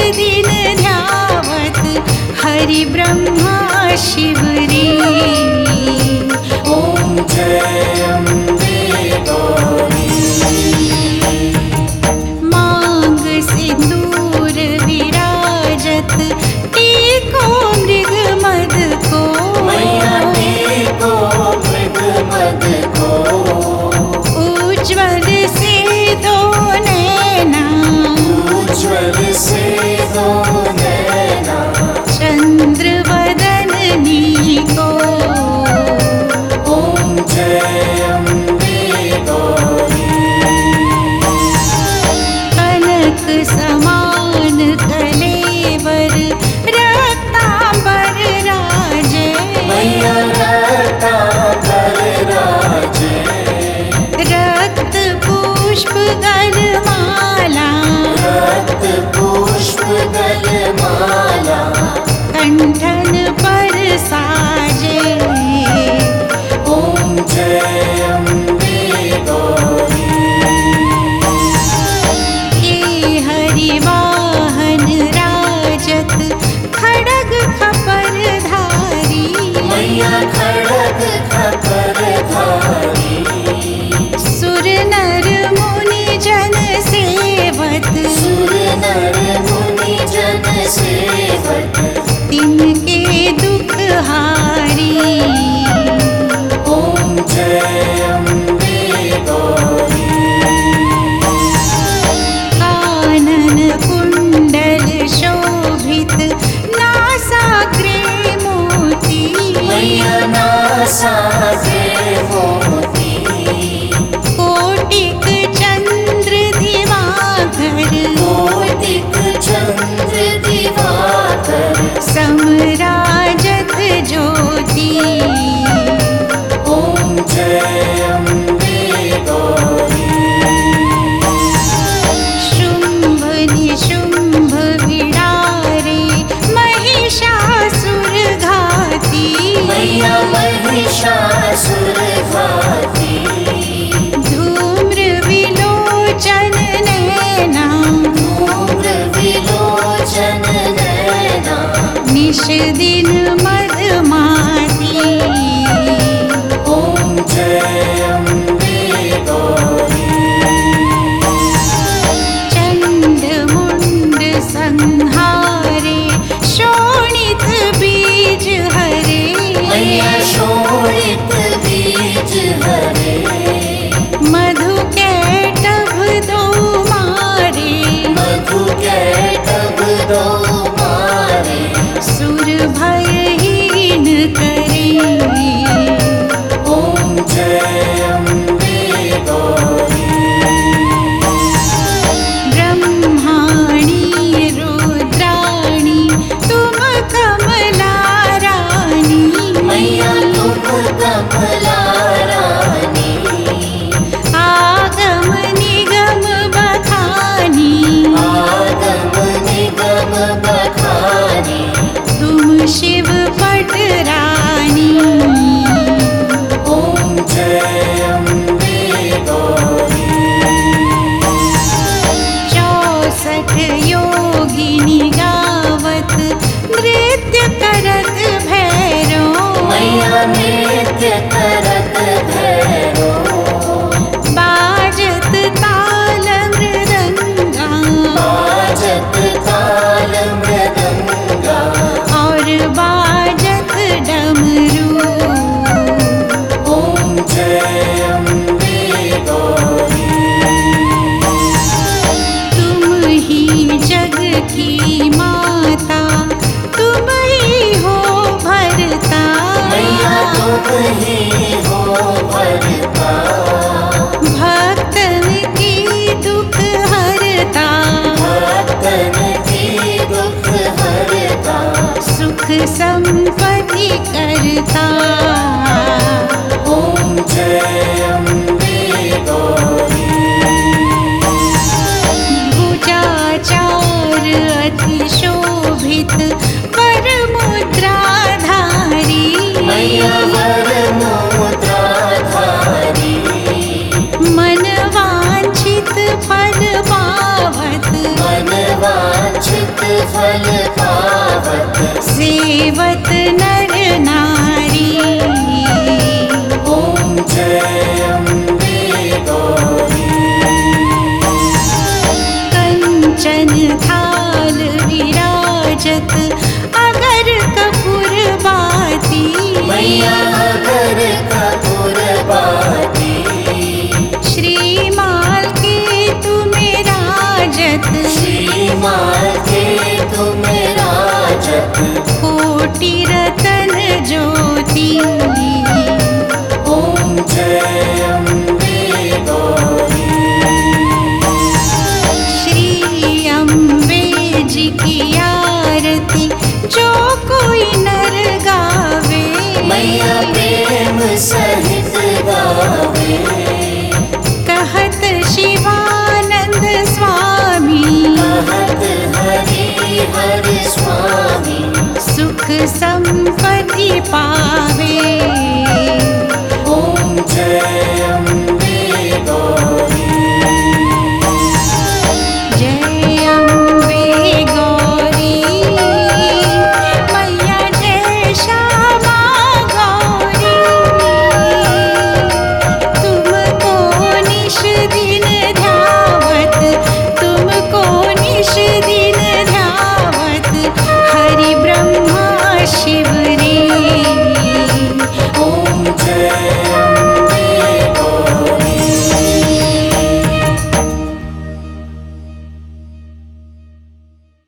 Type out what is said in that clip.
दिन ध्यावत हरि ब्रह्मा शिव रे। ओम जय अम्बे गौरी। मांग सिंदूर विराजत टीको मृग मद को। मैया टीको मृग मद को। उज्ज्वल से दो नैना, उज्ज्वल से दो नैना, चंद्र वदनी को। ओम जय अम्बे गौरी। कनक समान कलेवर रक्तांबर राजे। मैया रक्तांबर राजे। रक्त पुष्प गलमाला, रक्त पुष्प गलमाला, कंठन पर साजे। ओम जय अम्बे गौरी। ये हरिवाहन राजत खड़ग खपर धारी। मैया खड़ग खपर धारी। सुर नर मुनि जन सेवत, सुर नर मुनि जन सेवत, तिनके दुख हारी। ओम जय अम्बे गौरी। कानन कुंडल शोभित नासाग्रे मोती। मैया नासाग्रे मोती। कोटिक चंद्र दिवाकर, कोटिक चंद्र दिवाकर, समराजत ज्योति। ओम जय अम्बे गौरी। शुंभ निशुंभ विडारे महिषासुर घाती। मैया महिषासुर घाती। धूम्र विलोचन नैना, धूम्र विलोचन नैना, निश दिन मदमाती। ओम जय अम्बे गौरी। चंड मुंड संहारे शोणित बीज हरे। मैया शोणित बीज हरे। मधु कैटभ दो मारे, मधु कैटभ दो मारे। सुर भयहीन करे। ओम जय अम्बे गौरी। ब्रह्माणी रुद्राणी तुम कमला रानी। मैया तुम कमला रानी। आगम निगम बखानी, आगम निगम बखानी। तुम शिव पट रानी। ओम जय अम्बे गौरी। 64 योगिनी गावत नृत्य करत भैरो। मैया नृत्य करत भैरो। बाजत ताल मृदंगा, बाजत ताल मृदंगा, और बाजत डमरू। ओम जय अम्बे गौरी। तुम ही जग की माता, तुम ही हो भरता। मैया तुम ही हो भरता। भक्तन की दुख हरता, भक्तन की दुख हरता। सुख संपत्ति करता। ओम जय अम्बे गौरी। भुजाचार अति शोभित पर मुद्राधारी। मैया वर मुद्राधारी। मन वांछित फल पावत, मन वांछित फल पावत सेवत नर नारी। ओम जय अम्बे गौरी। कंचन थाल विराजत अगर कपूर बाती। मैया अगर कपूर बाती। श्रीमाल के तुम्हें राजत श्रीमाल के तुम राजत कोटि रतन ज्योति। ओम जय अम्बे गौरी। श्री अम्बे जी की आरती जो कोई नर गावे। मैया प्रेम सहित गावे। कहत शिवानंद स्वामी कहत हरि हर स्वामी सुख संपत्ति पावे। ओम जय